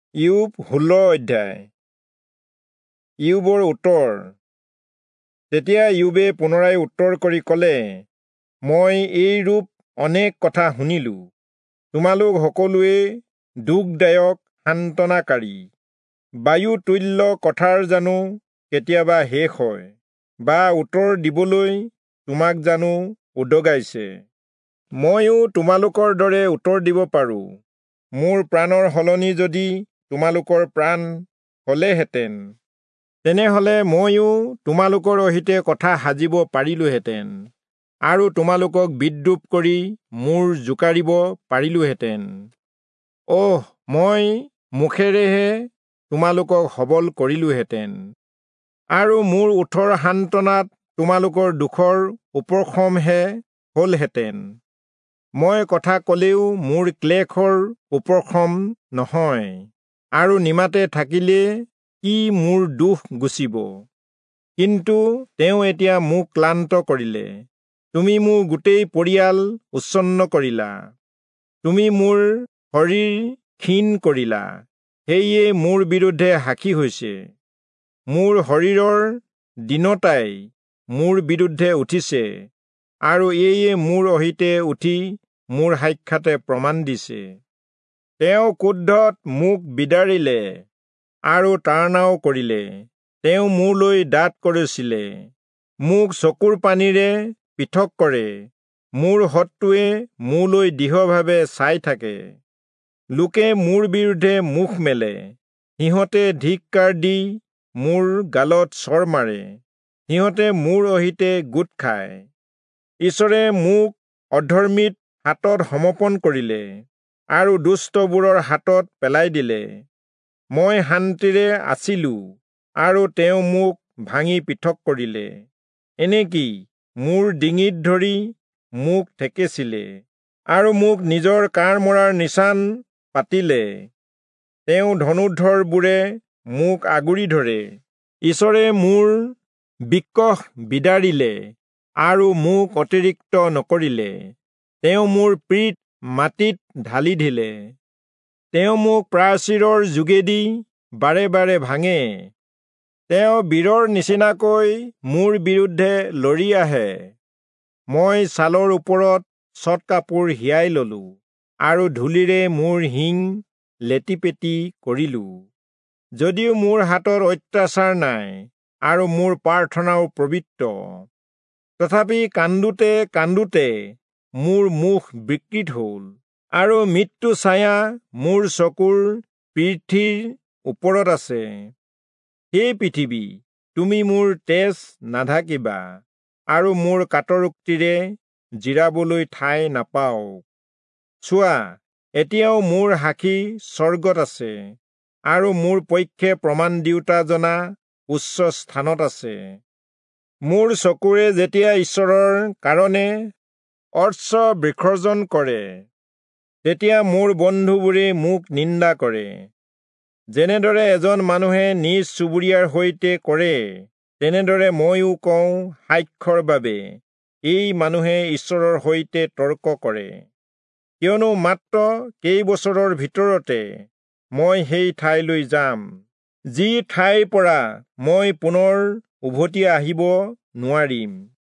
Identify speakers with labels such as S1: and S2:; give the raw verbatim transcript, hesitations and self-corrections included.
S1: ইয়োব ষোল্ল অধ্যায়। ইয়োবৰ উত্তৰ। তেতিয়া ইয়োবে পুনৰাই উত্তৰ কৰি ক'লে, মই এইৰূপ অনেক কথা শুনিলোঁ। তোমালোক সকলোৱে দুখদায়ক সান্তনাকাৰী। বায়ু তুল্য কথাৰ জানো কেতিয়াবা শেষ হয়, বা উত্তৰ দিবলৈ তোমাক জানো উদগাইছে? ময়ো তোমালোকৰ দৰে উত্তৰ দিব পাৰোঁ। মোৰ প্ৰাণৰ সলনি যদি তোমালোকৰ প্ৰাণ হলেহেঁতেন, তেনেহলে ময়ো তোমালোকৰ সৈতে কথা সাজিব পাৰিলোহেঁতেন, আৰু তোমালোকক বিদ্ৰূপ কৰি মূৰ জোকাৰিব পাৰিলোহেঁতেন। অহ, মই মুখেৰেহে তোমালোকক সবল কৰিলোহেঁতেন, আৰু মোৰ ওঠৰ সান্তনাত তোমালোকৰ দুখৰ উপশমহে হলহেঁতেন। মই কথা কলেও মোৰ ক্লেশৰ উপশম নহয়, আৰু নিমাতে থাকিলে কি মোৰ দুখ গুচিব? কিন্তু তেওঁ এতিয়া মোক ক্লান্ত কৰিলে। তুমি মোৰ গোটেই পৰিয়াল উচ্ছন্ন কৰিলা। তুমি মোৰ শৰীৰ ক্ষীণ কৰিলা, সেয়ে মোৰ বিৰুদ্ধে সাক্ষী হৈছে। মোৰ শৰীৰৰ দীনতাই মোৰ বিৰুদ্ধে উঠিছে, আৰু এয়ে মোৰ সৈতে উঠি মোৰ সাক্ষাতে প্ৰমাণ দিছে। তেওঁ ক্ৰোধত মোক বিদাৰিলে আৰু তাড়নাও কৰিলে। তেওঁ মোলৈ দাঁত কৰিছিলে, মোক চকুৰ পানীৰে পৃথক কৰে। মোৰ শত্ৰুৱে মোলৈ দৃঢ়ভাৱে চাই থাকে। লোকে মোৰ বিৰুদ্ধে মুখ মেলে। সিহঁতে ধিক্কাৰ দি মোৰ গালত চৰ মাৰে। সিহঁতে মোৰ সৈতে গোট খায়। ঈশ্বৰে মোক অধৰ্মীৰ হাতত সমৰ্পণ কৰিলে, আৰু দুষ্টবোৰৰ হাতত পেলাই দিলে। মই শান্তিৰে আছিলোঁ, আৰু তেওঁ মোক ভাঙি পৃথক কৰিলে। এনেকি মোৰ ডিঙিত ধৰি মোক থেকেচিলে, আৰু মোক নিজৰ কাঁড় মৰাৰ নিচান পাতিলে। তেওঁ ধনুৰ্ধৰবোৰে মোক আগুৰি ধৰে। ঈশ্বৰে মোৰ বক্ষঃ বিদাৰিলে, আৰু মোক অতিৰিক্ত নকৰিলে। তেওঁ মোৰ পিঠ মাটিত ঢালি দিলে। তেওঁ মোক প্ৰাচীৰৰ যোগেদি বাৰে বাৰে ভাঙে। তেওঁ বীৰৰ নিচিনাকৈ মোৰ বিৰুদ্ধে লৰি আহে। মই ছালৰ ওপৰত চট কাপোৰ হিয়াই ললো, আৰু ধূলিৰে মোৰ শিং লেটিপেটি কৰিলো। যদিও মোৰ হাতত অত্যাচাৰ নাই, আৰু মোৰ প্ৰাৰ্থনাও পবিত্ৰ, তথাপি কান্দোতে কান্দোতে মোৰ মুখ বিকৃত হ'ল, আৰু মৃত্যু ছায়া মোৰ চকুৰ পিঠিৰ ওপৰত আছে। হে পৃথিৱী, তুমি মোৰ তেজ নাঢাকিবা, আৰু মোৰ কাটৰোক্তিৰে জিৰাবলৈ ঠাই নাপাওঁ। চোৱা, এতিয়াও মোৰ সাক্ষী স্বৰ্গত আছে, আৰু মোৰ পক্ষে প্ৰমাণ দিওঁতা জনা উচ্চ স্থানত আছে। মোৰ চকুৰে যেতিয়া ঈশ্বৰৰ কাৰণে অশ্ৰু বিসৰ্জন কৰে, তেতিয়া মোৰ বন্ধুবোৰে মোক নিন্দা কৰে। যেনেদৰে এজন মানুহে নিজ চুবুৰীয়াৰ সৈতে কৰে, তেনেদৰে ময়ো কওঁ সাক্ষ্যৰ বাবে, এই মানুহে ঈশ্বৰৰ সৈতে তৰ্ক কৰে। কিয়নো মাত্ৰ কেইবছৰৰ ভিতৰতে মই সেই ঠাইলৈ যাম, যি ঠাইৰ পৰা মই পুনৰ উভতি আহিব নোৱাৰিম।